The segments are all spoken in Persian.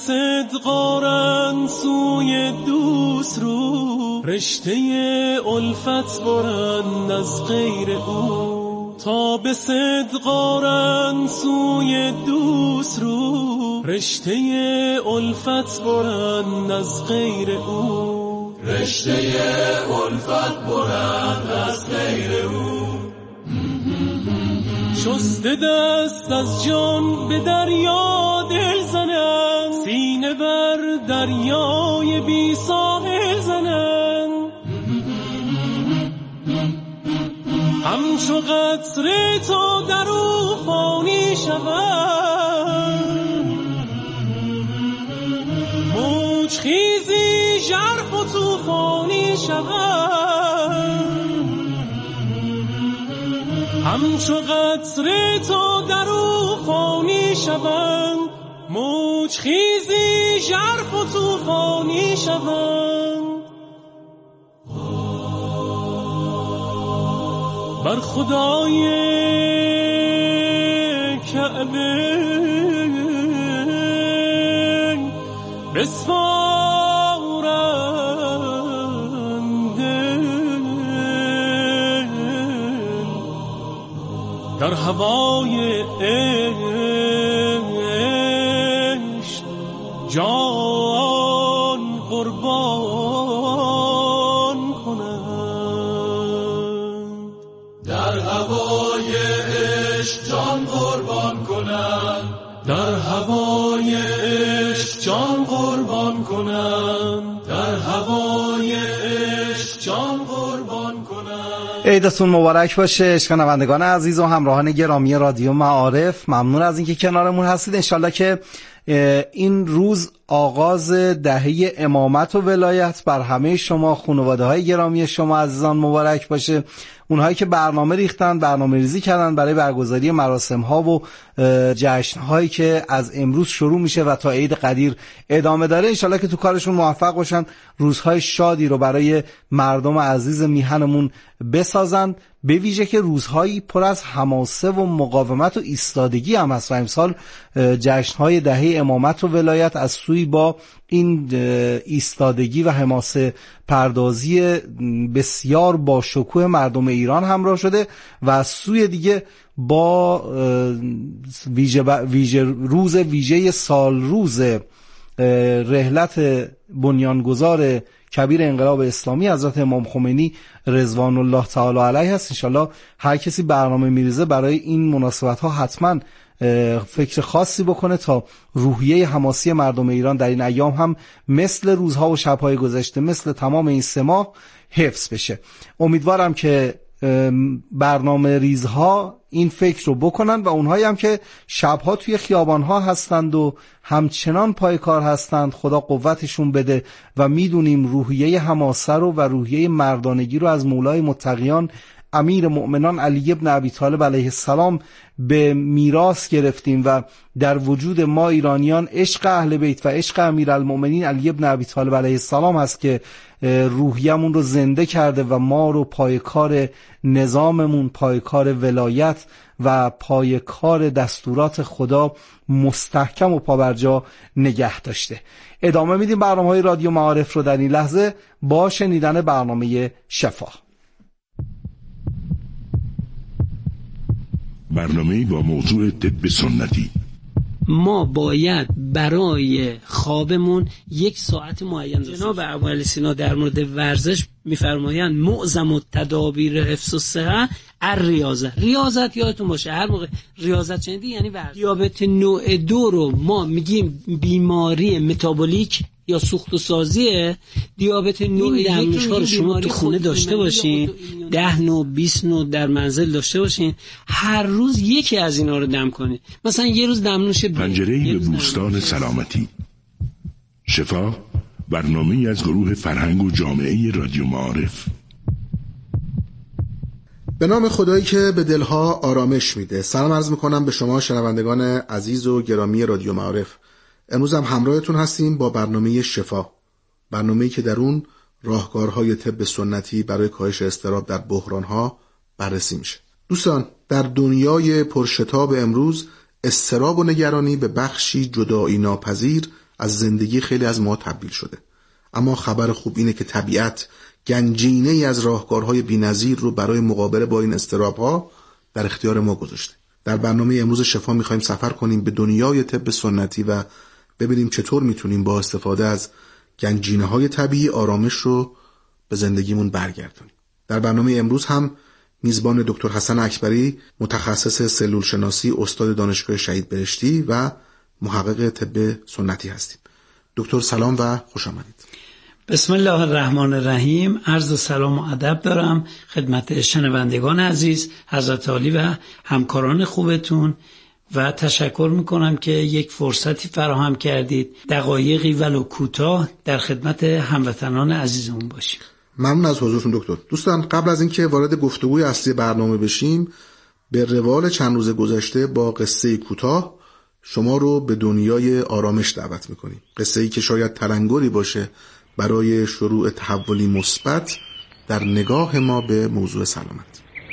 صدق آرند سوی دوست رو، رشته الفت برند از غیر او. تا به صدق آرند سوی دوست رو، رشته الفت برند از غیر او. رشته الفت برند از غیر او. شسته دست از جان به دریا دل زنند، سینه بر دریای بی ساحل زنند. همچو قطره تا در او فانی شوند، موج خیزی ژرف و طوفانی شوند. همچو قطره تا در او فانی شوند، موج خیزی ژرف و طوفانی شوند. بر خدای کعبه بسپارند در هوای عشق جان قربان کنند. در هوای عشق جان قربان کنند. در هوای عشق جان قربان کنند. در هوای عشق جان قربان کنند. عیدتون مبارک باشه شنوندگان عزیز و همراهان گرامی رادیو معارف. ممنون از اینکه کنارمون هستید. انشالله که این روز آغاز دهه امامت و ولایت بر همه شما، خانواده‌های گرامی شما عزیزان مبارک باشه. اونهایی که برنامه ریختن، برنامه ریزی کردن برای برگزاری مراسم‌ها و جشن‌هایی که از امروز شروع میشه و تا عید قدیر ادامه داره، انشالله که تو کارشون موفق باشن، روزهای شادی رو برای مردم عزیز میهنمون بسازن، به ویژه که روزهایی پر از حماسه و مقاومت و ایستادگی هم هست و امسال جشن‌های دهه امامت و ولایت از سوی با این ایستادگی و حماسه پردازی بسیار با شکوه مردم ایران همراه شده و از سوی دیگه با روز ویژه سال روز رحلت بنیانگذار کبیر انقلاب اسلامی حضرت امام خمینی رضوان الله تعالی علیه هست. انشالله هر کسی برنامه میریزه برای این مناسبت ها حتما فکر خاصی بکنه تا روحیه حماسی مردم ایران در این ایام هم مثل روزها و شبهای گذشته، مثل تمام این 3 ماه حفظ بشه. امیدوارم که برنامه ریزها این فکر رو بکنن و اونهایی هم که شبها توی خیابانها هستند و همچنان پای کار هستند، خدا قوتشون بده و میدونیم روحیه حماسه رو و روحیه مردانگی رو از مولای متقیان امیر مؤمنان علی ابن ابی طالب علیه السلام به میراث گرفتیم و در وجود ما ایرانیان عشق اهل بیت و عشق امیرالمؤمنین علی ابن ابی طالب علیه السلام هست که روحیمون رو زنده کرده و ما رو پایکار نظاممون، پایکار ولایت و پایکار دستورات خدا مستحکم و پابرجا نگه داشته. ادامه میدیم برنامه‌های رادیو معارف رو در این لحظه با شنیدن برنامه شفا. برنامه با موضوع طب سنتی. ما باید برای خوابمون 1 ساعت معین داشته. جناب ابوعلی سینا در مورد ورزش میفرمایند معظم التدابیر حفظ الصحه الریاضه. ریاضت یادتون باشه، هر موقع ریاضت شنیدی یعنی ورزش. دیابت نوع 2 رو ما میگیم بیماری متابولیک یا سوخت و سازیه. دیابت نوع 1 دمنوش‌ها رو شما تو خونه داشته باشین، 10 نوع 20 نوع در منزل داشته باشین، هر روز یکی از اینا رو دم کنید. مثلا یه روز دمنوش پنجره به بوستان سلامتی. شفا برنامه‌ای از گروه فرهنگ و جامعه رادیو معارف. به نام خدایی که به دلها آرامش میده. سلام عرض میکنم به شما شنوندگان عزیز و گرامی رادیو معارف. امروز هم همراهتون هستیم با برنامه شفا، برنامه‌ای که در اون راهکارهای طب سنتی برای کاهش اضطراب در بحرانها بررسی میشه. دوستان، در دنیای پرشتاب امروز اضطراب و نگرانی به بخشی جدایی ناپذیر از زندگی خیلی از ما تبدیل شده. اما خبر خوب اینه که طبیعت گنجینه‌ای از راهکارهای بی‌نظیر رو برای مقابله با این اضطراب‌ها در اختیار ما گذاشته. در برنامه امروز شفا می‌خوایم سفر کنیم به دنیای طب سنتی و ببینیم چطور میتونیم با استفاده از گنجینه‌های طبیعی آرامش رو به زندگیمون برگردونیم. در برنامه امروز هم میزبان دکتر حسن اکبری، متخصص سلول شناسی، استاد دانشگاه شهید بهشتی و محقق طب سنتی هستیم. دکتر سلام و خوش آمدید. بسم الله الرحمن الرحیم. عرض سلام و ادب دارم خدمت شنوندگان عزیز، حضرت عالی و همکاران خوبتون و تشکر میکنم که یک فرصتی فراهم کردید دقایقی ولو کوتاه در خدمت هموطنان عزیزمون باشیم. ممنون از حضورتون دکتر. دوستان، قبل از اینکه وارد گفتگوی اصلی برنامه بشیم، به روال چند روز گذشته با قصه کوتاه شما رو به دنیای آرامش دعوت میکنیم. قصه‌ای که شاید تلنگری باشه برای شروع تحولی مثبت در نگاه ما به موضوع سلامت.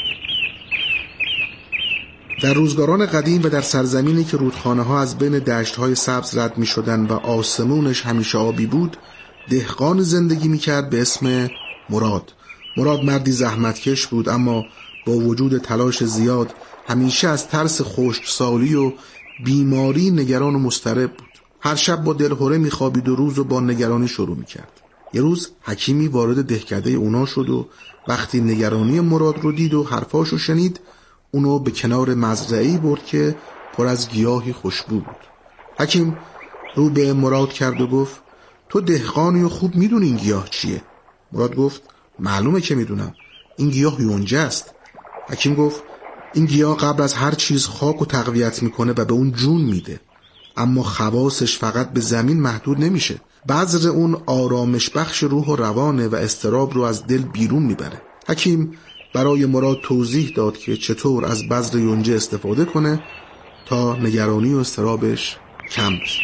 در روزگاران قدیم و در سرزمینی که رودخانه‌ها از بین دشت‌های سبز رد می‌شدند و آسمونش همیشه آبی بود، دهقان زندگی می‌کرد به اسم مراد. مراد مردی زحمتکش بود، اما با وجود تلاش زیاد همیشه از ترس خشکسالی و بیماری نگران و مضطرب بود. هر شب با دلهره می‌خوابید و روز رو با نگرانی شروع می‌کرد. یه روز حکیمی وارد دهکده اونا شد و وقتی نگرانی مراد رو دید و حرفاشو شنید، اونو به کنار مزرعه‌ای برد که پر از گیاهی خوشبو بود. حکیم رو به مراد کرد و گفت: تو دهقانی و خوب میدونی این گیاه چیه؟ مراد گفت: معلومه که میدونم، این گیاه یونجه است. حکیم گفت: این گیاه قبل از هر چیز خاک و تقویت میکنه و به اون جون میده، اما خواصش فقط به زمین محدود نمیشه. بذر اون آرامش بخش روح و روانه و اضطراب رو از دل بیرون میبره. حکیم برای مراد توضیح داد که چطور از بذر یونجه استفاده کنه تا نگرانی و اضطرابش کم بشه.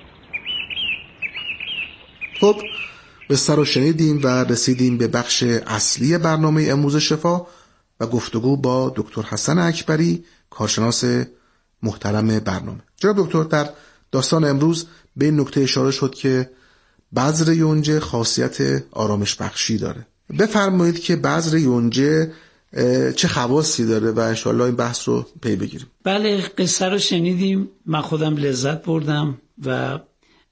خب، بستر رو شنیدیم و رسیدیم به بخش اصلی برنامه امروز شفا و گفتگو با دکتر حسن اکبری، کارشناس محترم برنامه. جناب دکتر، در داستان امروز به این نکته اشاره شد که بذر یونجه خاصیت آرامش بخشی داره. بفرمایید که بذر یونجه چه خواصی داره و انشاءالله این بحث رو پی بگیریم. بله، قصه رو شنیدیم، من خودم لذت بردم و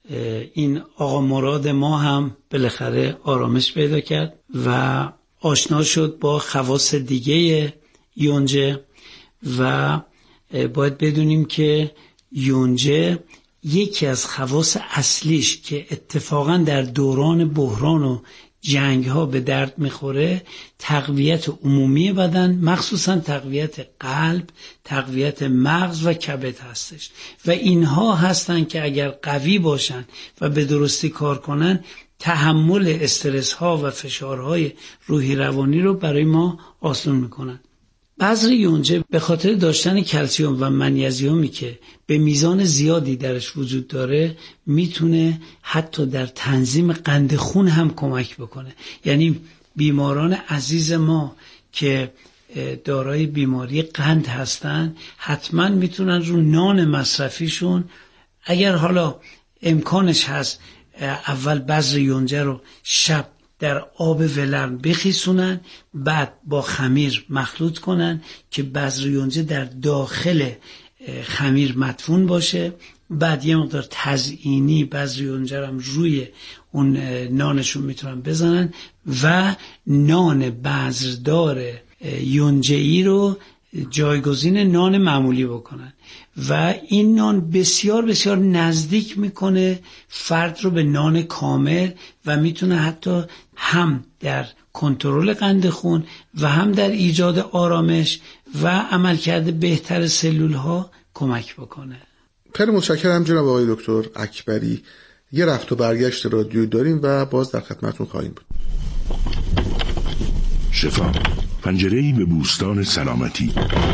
این آقا مراد ما هم بالاخره آرامش پیدا کرد و آشنا شد با خواص دیگه یونجه و باید بدونیم که یونجه یکی از خواص اصلیش که اتفاقا در دوران بحران و جنگ ها به درد میخوره تقویت عمومی بدن، مخصوصا تقویت قلب، تقویت مغز و کبد هستش و اینها هستن که اگر قوی باشن و به درستی کار کنن تحمل استرس ها و فشارهای روحی روانی رو برای ما آسان میکنن. بذر یونجه به خاطر داشتن کلسیم و منیزیومی که به میزان زیادی درش وجود داره میتونه حتی در تنظیم قند خون هم کمک بکنه. یعنی بیماران عزیز ما که دارای بیماری قند هستن حتما میتونن رو نان مصرفیشون، اگر حالا امکانش هست، اول بذر یونجه رو شب در آب ولرم بخیسونن، بعد با خمیر مخلوط کنن که بذر یونجه در داخل خمیر مدفون باشه، بعد یه مقدار تزیینی بذر یونجه رو روی اون نانشون میتونن بزنن و نان بذردار یونجه‌ای رو جایگزین نان معمولی بکنن و این نان بسیار بسیار نزدیک میکنه فرد رو به نان کامل و میتونه حتی هم در کنترل قند خون و هم در ایجاد آرامش و عملکرد بهتر سلول ها کمک بکنه. خیلی متشکرم جناب آقای دکتر اکبری. یه رفت و برگشت رادیویی داریم و باز در خدمتتون خواهیم بود. شفا، پنجره‌ای به بوستان سلامتی.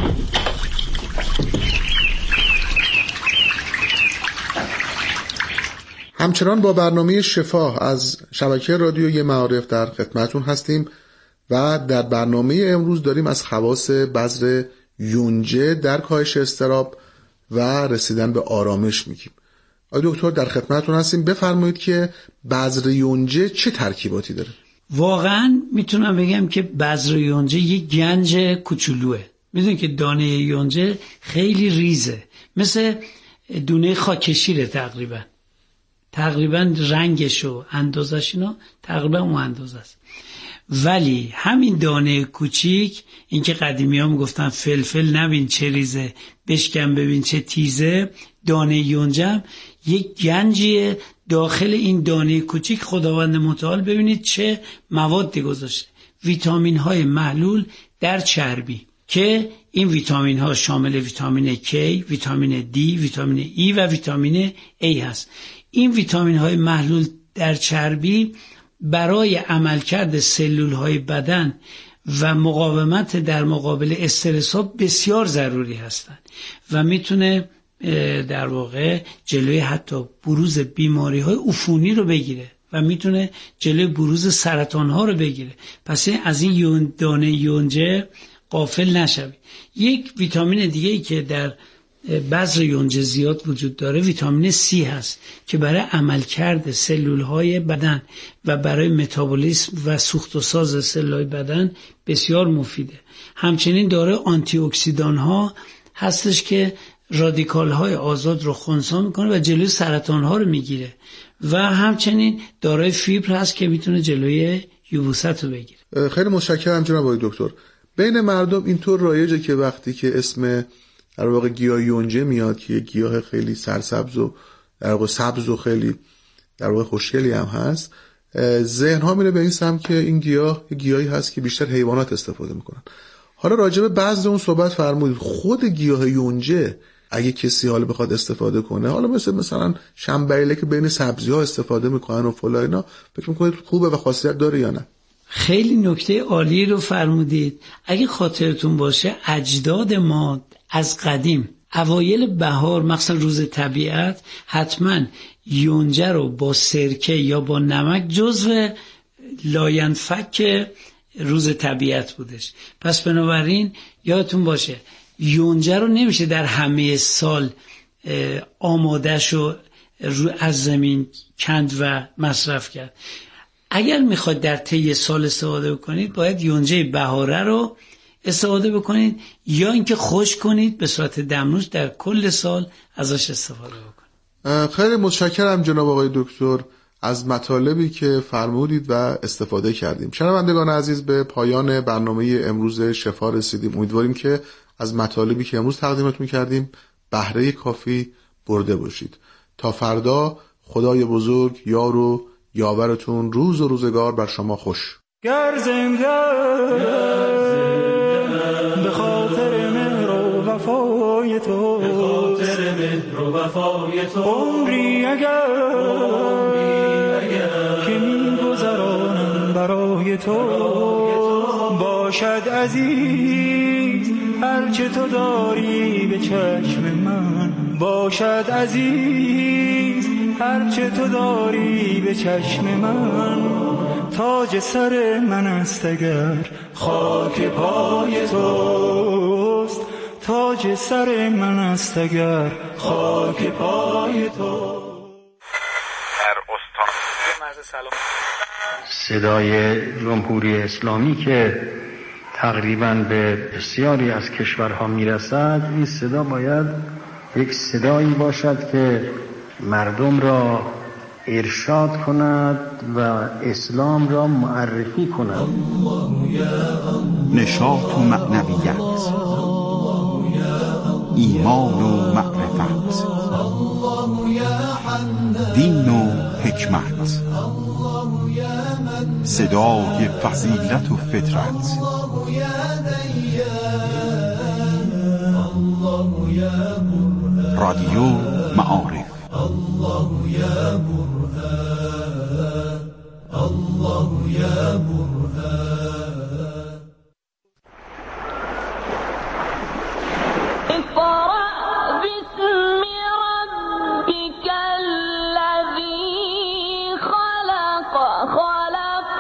همچنان با برنامه شفا از شبکه رادیویی معارف در خدمتتون هستیم و در برنامه امروز داریم از خواص بذر یونجه در کاهش اضطراب و رسیدن به آرامش میگیم. آقای دکتر در خدمتتون هستیم، بفرمایید که بذر یونجه چه ترکیباتی داره؟ واقعا میتونم بگم که بذر یونجه یه گنج کوچولوه. میدونید که دانه یونجه خیلی ریزه، مثل دونه خاکشیره تقریبا رنگش و اندازش اینا تقریبا اون اندازه است. ولی همین دانه کوچیک، این که قدیمی ها میگفتن فلفل نبین چه ریزه، بشکن ببین چه تیزه، دانه یونجه یک گنجیه. داخل این دانه کوچیک خداوند متعال ببینید چه موادی گذاشته، ویتامین های محلول در چربی که این ویتامین ها شامل ویتامین K، ویتامین D، ویتامین E و ویتامین A هست. این ویتامین های محلول در چربی برای عملکرد سلول های بدن و مقاومت در مقابل استرس ها بسیار ضروری هستند و میتونه در واقع جلوی حتی بروز بیماری های عفونی رو بگیره و میتونه جلوی بروز سرطان ها رو بگیره. پس از این دانه یونجه غافل نشوید. یک ویتامین دیگه ای که در بذر یونجه زیاد وجود داره ویتامین C هست که برای عملکرد سلول های بدن و برای متابولیسم و سوخت و ساز سلول های بدن بسیار مفیده. همچنین داره آنتی اکسیدان ها هستش که رادیکال های آزاد رو خنثی میکنه و جلوی سرطان ها رو میگیره و همچنین دارای فیبر هست که میتونه جلوی یبوست رو بگیره. خیلی متشکرم جناب آقای دکتر. بین مردم اینطور رایجه که وقتی که اسم در واقع گیاه یونجه میاد که گیاه خیلی سرسبز و در واقع سبز و خیلی در واقع خوشگلی هم هست، ذهن ها میره به این سمت که این گیاهی هست که بیشتر حیوانات استفاده میکنن. حالا راجع به بعضی اون صحبت فرمودید، خود گیاه یونجه اگه کسی حالا بخواد استفاده کنه، حالا مثلا شنبیله که بین سبزی ها استفاده میکنن و فلان اینا، فکر میکنید خوبه و خاصیت داره یا نه؟ خیلی نکته عالی رو فرمودید. اگه خاطرتون باشه اجداد ما از قدیم اوایل بهار مخصوصا روز طبیعت حتما یونجه رو با سرکه یا با نمک جزو لاینفک روز طبیعت بودش. پس بنابراین یادتون باشه یونجه رو نمیشه در همه سال آماده‌شو از زمین کند و مصرف کرد. اگر میخواید در طی سال استفاده بکنید باید یونجه بهاره رو استفاده بکنید یا اینکه خشک کنید به صورت دمنوش در کل سال ازش استفاده بکنید. خیلی متشکرم جناب آقای دکتر از مطالبی که فرمودید و استفاده کردیم. شنوندگان عزیز به پایان برنامه امروز شفا رسیدیم. امیدواریم که از مطالبی که امروز تقدیمتون کردیم بهره کافی برده باشید. تا فردا خدای بزرگ یار و یاورتون روز و روزگار بر شما خوش. گر زنده به خاطر مهر و وفای تو، به خاطر مهر و وفای تو، عمری اگر که می‌گذرانم برای تو، باشد عزیز هرچه تو داری به چشم من، باشد عزیز هرچه تو داری به چشم من، تاج سر من است اگر خاک پای توست، تاج سر من است اگر خاک پای تو. در استان صدای جمهوری اسلامی که تقریباً به بسیاری از کشورها میرسد، این صدا باید یک صدایی باشد که مردم را ارشاد کند و اسلام را معرفی کند. نشاط و معنویت، ایمان و معرفت، دین و حکمت، صدای فضیلت و فطرت، رادیو معارف. الله یا برهان، الله یا برهان. اقرأ باسم ربك الذي خلق، خلق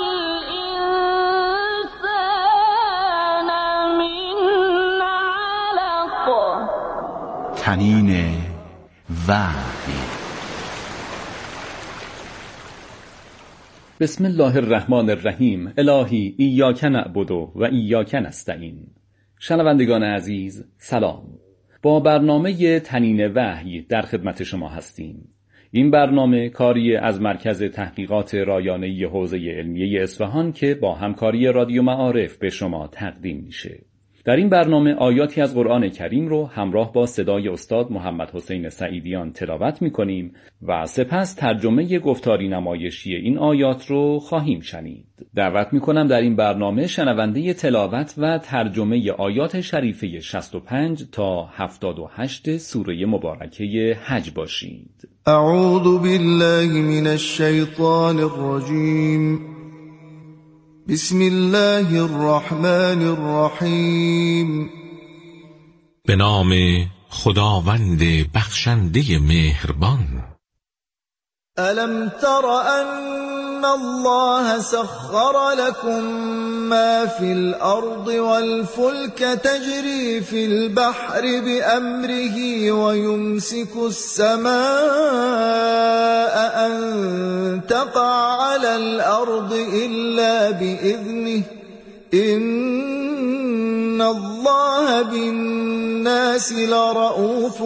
الإنسان من علق. تنین وحی بسم الله الرحمن الرحیم. الهی ایاک نعبد و ایاک نستعین. شنوندگان عزیز سلام. با برنامه تنین وحی در خدمت شما هستیم. این برنامه کاری از مرکز تحقیقات رایانه‌ای حوزه علمیه اصفهان که با همکاری رادیو معارف به شما تقدیم میشه. در این برنامه آیاتی از قرآن کریم رو همراه با صدای استاد محمد حسین سعیدیان تلاوت میکنیم و سپس ترجمه گفتاری نمایشی این آیات رو خواهیم شنید. دعوت میکنم در این برنامه شنونده تلاوت و ترجمه آیات شریفه 65 تا 78 سوره مبارکه حج باشید. اعوذ بالله من الشیطان الرجیم. بسم الله الرحمن الرحیم. به نام خداوند بخشنده مهربان. الم تر ان الله سخر لكم ما في الارض والفلك تجري في البحر بأمره ويمسك السماء ان تقع على الارض الا بإذنه ان الله بالناس لرؤوف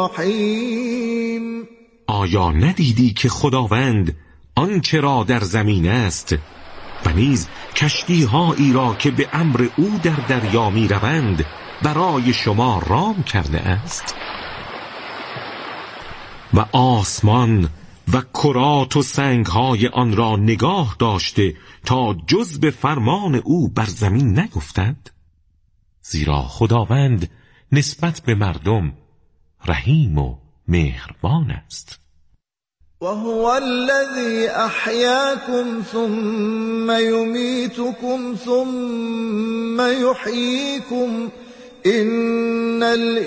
رحیم. آیا ندیدی که خداوند آنچه را در زمین است و نیز کشتی‌هایی را که به امر او در دریا می روند برای شما رام کرده است و آسمان و کرات و سنگ‌های آن را نگاه داشته تا جز به فرمان او بر زمین نیفتد؟ زیرا خداوند نسبت به مردم رحیم و مهربان است. وهو الذي أحياكم ثم يميتكم ثم يحييكم إن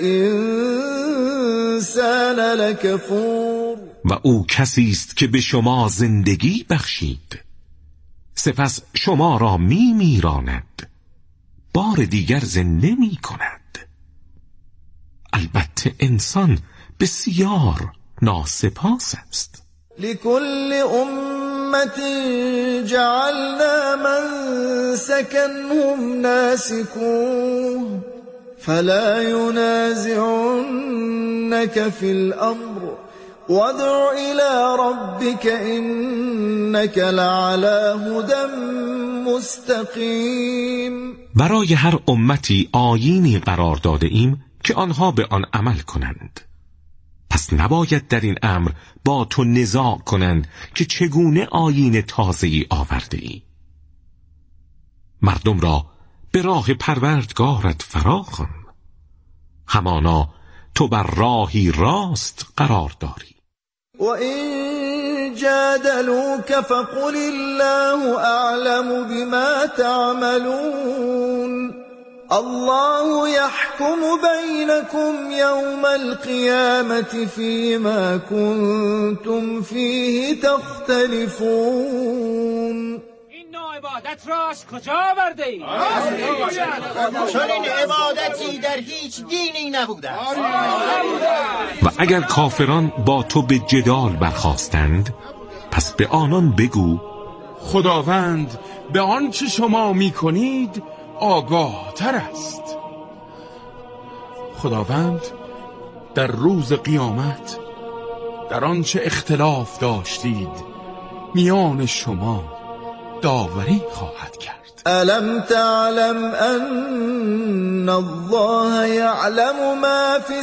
الإنسان لكفور. و او کسی است که به شما زندگی بخشید سپس شما را میراند بار دیگر زنده می کند. البته انسان بسیار ناسپاس است. لكل أمة جعلنا منسكا هم ناسكوه فلا ينازعنك في الأمر وادع إلى ربك إنك لعلى هدى مستقیم. برای هر امتی آیینی قرار داده ایم که آنها به آن عمل کنند. پس نباید در این امر با تو نزاع کنند که چگونه آیین تازه‌ای آورده ای. مردم را به راه پروردگارت فراخوان، همانا تو بر راهی راست قرار داری. و این جادلوک فقل الله اعلم بما تعملون الله يحكم بينكم يوم القيامة فيما كنتم فيه تختلفون. این نوع عبادت را از کجا آورده ای؟ چون این عبادتی در هیچ دینی نبوده. و اگر کافران با تو به جدال برخاستند پس به آنان بگو خداوند به آنچه شما میکنید آگاه تر است. خداوند در روز قیامت در آنچه اختلاف داشتید میان شما داوری خواهد کرد. الم تعلم ان الله يعلم ما في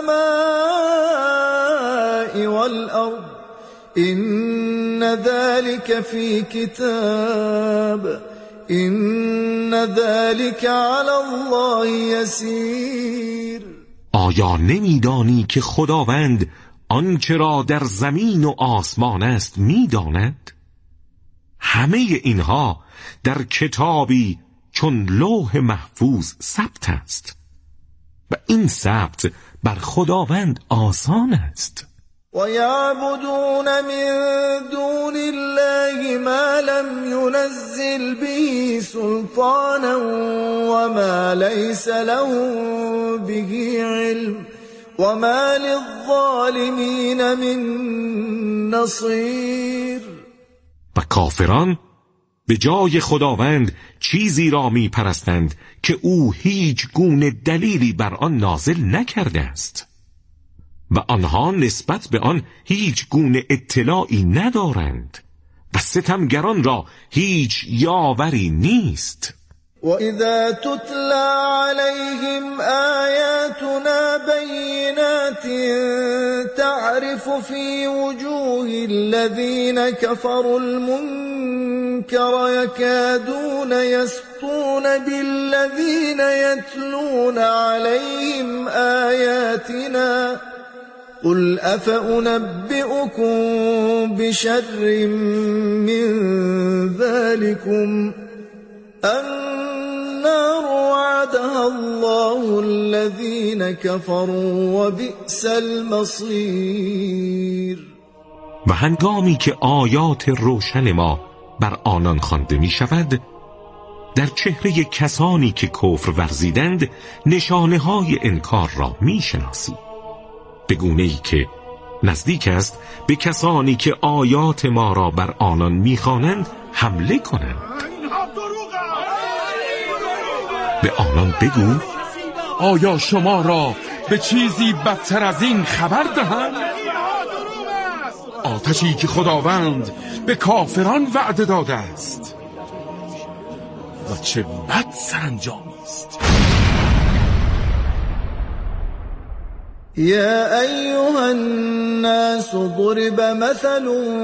السماء والارض ان ذلك في كتاب این ذلك علی الله یسیر. آیا نمیدانی که خداوند آنچه را در زمین و آسمان است میداند؟ همه اینها در کتابی چون لوح محفوظ ثبت است و این ثبت بر خداوند آسان است. ويعبدون من دون الله ما لم ينزل به سلطانا وما ليس لهم به علم وما للظالمين من نصير. و کافران به جای خداوند چیزی را می پرستند که او هیچ گونه دلیلی بر آن نازل نکرده است و آنها نسبت به آن هیچ گونه اطلاعی ندارند و ستمگران را هیچ یاوری نیست. وَإِذَا تُتْلَى عَلَيْهِمْ آيَاتُنَا بَيِّنَاتٍ تَعْرِفُ فِي وُجُوهِ الَّذِينَ كَفَرُوا الْمُنكَرَ يَكَادُونَ يَسْطُونَ بِالَّذِينَ يَتْلُونَ عَلَيْهِمْ آيَاتِنَا قُلْ أَفَأُنَبِّئُكُم بِشَرٍّ مِّن ذَلِكُمْ النار وعدها الله الذين كفروا وبئس المصير. و هنگامی که آیات روشن ما بر آنان خوانده می شود، در چهره کسانی که کفر ورزیدند نشانه های انکار را می شناسی، به گونه‌ای که نزدیک است به کسانی که آیات ما را بر آنان می خوانند حمله کنند. به آنان بگو آیا شما را به چیزی بدتر از این خبر دهند؟ آتشی که خداوند به کافران وعده داده است و چه بد سرانجامی است. يا أيها الناس ضرب مثل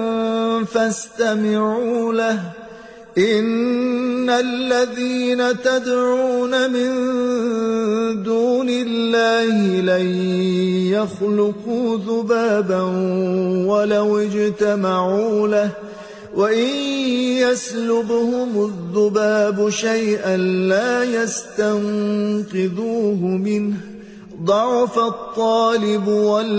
فاستمعوا له إن الذين تدعون من دون الله لن يخلقوا ذبابا ولو اجتمعوا له وإن يسلبهم الذباب شيئا لا يستنقذوه منه ضعف الطالب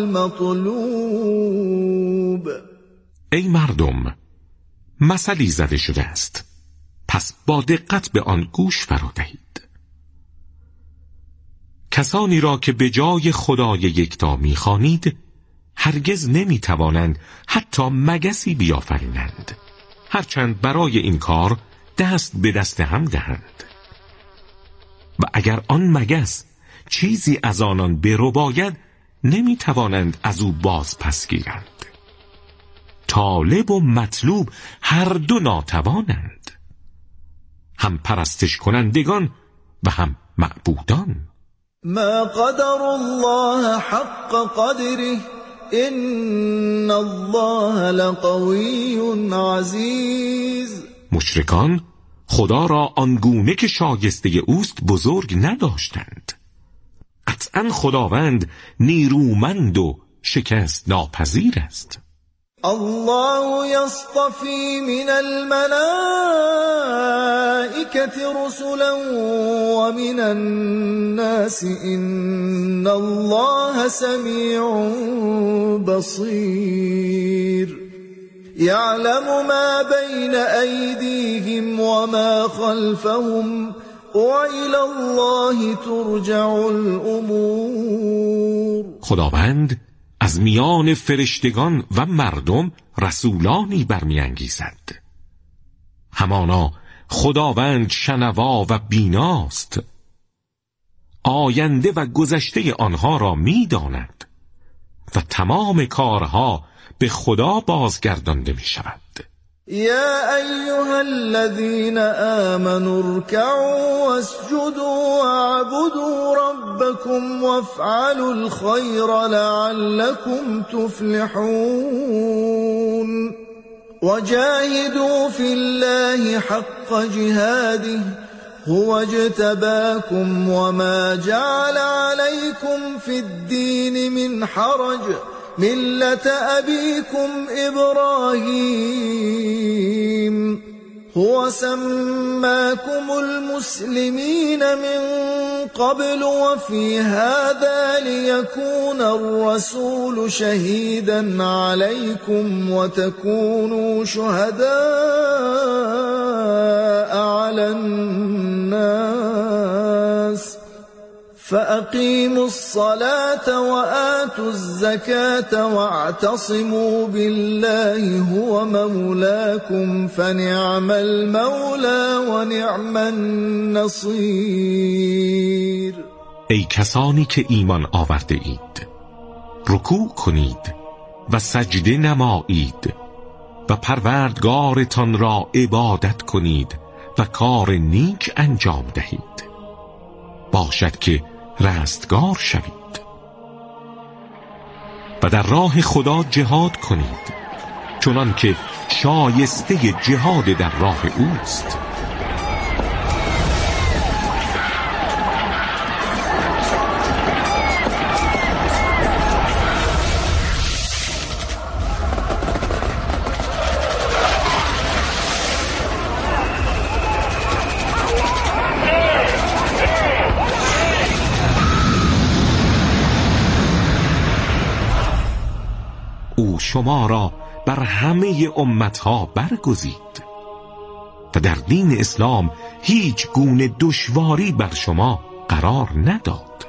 والمطلوب. ای مردم، مثلی زده شده است، پس با دقت به آن گوش فرا دهید. کسانی را که به جای خدای یکتا می‌خوانید هرگز نمی‌توانند حتی مگسی بیافرینند، هرچند برای این کار دست به دست هم دهند. و اگر آن مگس چیزی از آنان برباید نمی‌توانند از او باز پس گیرند. طالب و مطلوب هر دو ناتوانند، هم پرستش کنندگان و هم معبودان. ما قدر الله حق قدره ان الله لقوی عزیز. مشرکان خدا را آنگونه که شایسته اوست بزرگ نداشتند. قطعا خداوند نیرومند و شکست ناپذیر است. الله يصطفي من الملائكة رسلا ومن الناس إن الله سميع بصير يعلم ما بين أيديهم وما خلفهم وإلى الله ترجع الأمور. خداوند از میان فرشتگان و مردم رسولانی برمیانگیزد. همانا خداوند شنوا و بیناست، آینده و گذشته آنها را میداند و تمام کارها به خدا بازگردانده می شود. يا أيها الذين آمنوا اركعوا واسجدوا واعبدوا ربكم وافعلوا الخير لعلكم تفلحون وجاهدوا في الله حق جهاده هو اجتباكم وما جعل عليكم في الدين من حرج ملة أبيكم إبراهيم هو سماكم المسلمين من قبل وفي هذا ليكون الرسول شهيدا عليكم وتكونوا شهداء على الناس فأقيموا الصلاة وآتوا الزكاة واعتصموا بالله هو مولاكم فنعم المولى ونعم النصير. ای کسانی که ایمان آورده اید، رکوع کنید و سجده نمایید و پروردگارتان را عبادت کنید و کار نیک انجام دهید، باشد که رستگار شوید و در راه خدا جهاد کنید، چنان که شایسته جهاد در راه اوست. او شما را بر همه امتها برگزید و در دین اسلام هیچ گونه دشواری بر شما قرار نداد.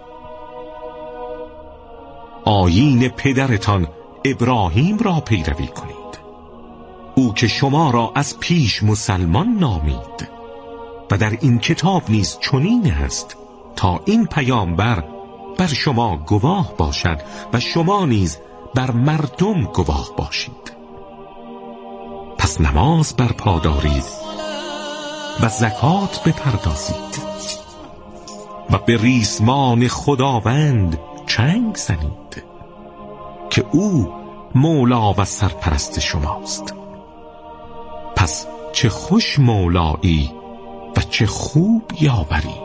آیین پدرتان ابراهیم را پیروی کنید، او که شما را از پیش مسلمان نامید و در این کتاب نیز چنین است تا این پیامبر بر شما گواه باشد و شما نیز بر مردم گواه باشید. پس نماز برپا دارید و زکات بپردازید و به ریسمان خداوند چنگ زنید که او مولا و سرپرست شماست. پس چه خوش مولایی و چه خوب یاوری.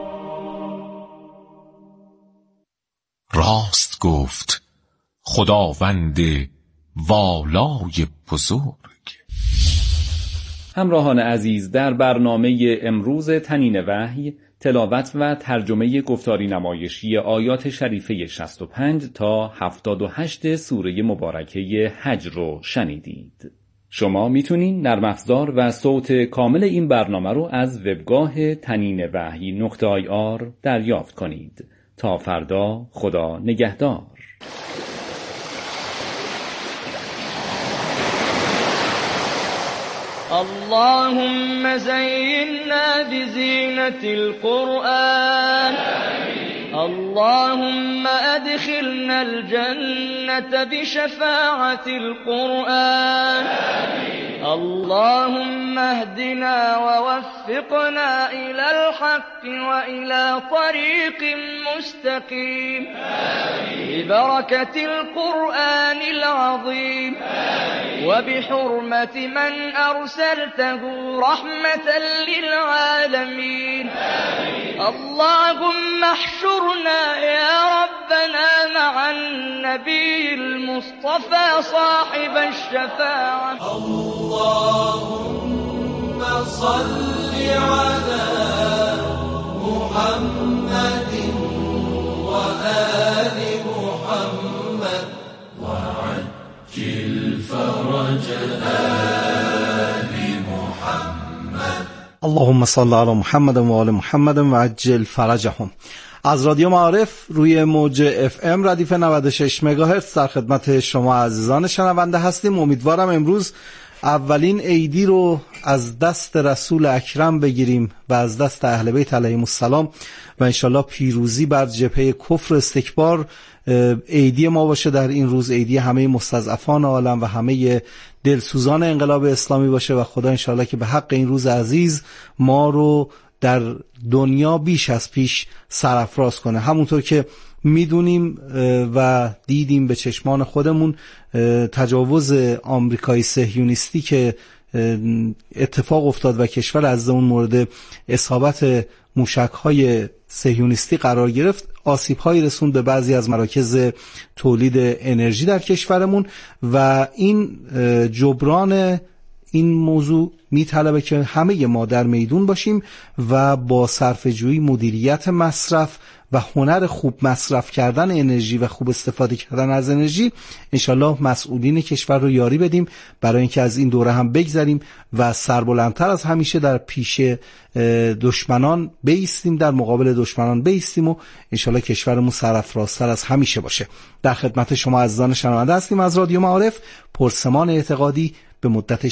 راست گفت خداوند والای بزرگ. همراهان عزیز، در برنامه امروز تنین وحی تلاوت و ترجمه گفتاری نمایشی آیات شریفه 65 تا 78 سوره مبارکه حج رو شنیدید. شما میتونین نرم افزار و صوت کامل این برنامه رو از وبگاه تنین وحی .ir دریافت کنید. تا فردا، خدا نگهدار. اللهم زينا بزينة القرآن. اللهم أدخلنا الجنة بشفاعة القرآن. اللهم اهدنا ووفقنا إلى الحق وإلى طريق مستقيم ببركة القرآن العظيم وبحرمة من أرسلته رحمة للعالمين. اللهم احشرنا يا ربنا مع النبي المصطفى صاحب الشفاعة. اللهم صل على محمد وآل محمد وعجل فرج آل محمد. اللهم صل على محمد و آل محمد و عجل فرجهم. از رادیو معارف روی موج FM ردیف 96 مگاهرتز در خدمت شما عزیزان شنونده هستیم. امیدوارم امروز اولین عیدی رو از دست رسول اکرم بگیریم و از دست اهل بیت علیهم السلام و انشالله پیروزی بر جبهه کفر استکبار عیدی ما باشه در این روز، عیدی همه مستضعفان عالم و همه دلسوزان انقلاب اسلامی باشه و خدا انشالله که به حق این روز عزیز ما رو در دنیا بیش از پیش سرافراز کنه. همونطور که میدونیم و دیدیم به چشمان خودمون تجاوز آمریکایی صهیونیستی که اتفاق افتاد و کشور از اون مورد اصابت موشک‌های صهیونیستی قرار گرفت، آسیب‌هایی رسوند به بعضی از مراکز تولید انرژی در کشورمون و این جبران این موضوع میطلبه که همه ما در میدون باشیم و با صرفه‌جویی مدیریت مصرف و هنر خوب مصرف کردن انرژی و خوب استفاده کردن از انرژی، انشالله مسئولین کشور رو یاری بدیم برای اینکه از این دوره هم بگذریم و سربلندتر از همیشه در پیش دشمنان بایستیم، در مقابل دشمنان بایستیم و انشالله کشورمون سرافرازتر از همیشه باشه. در خدمت شما عزیزان شنونده هستیم از رادیو معارف. پرسمان اعتقادی به مدت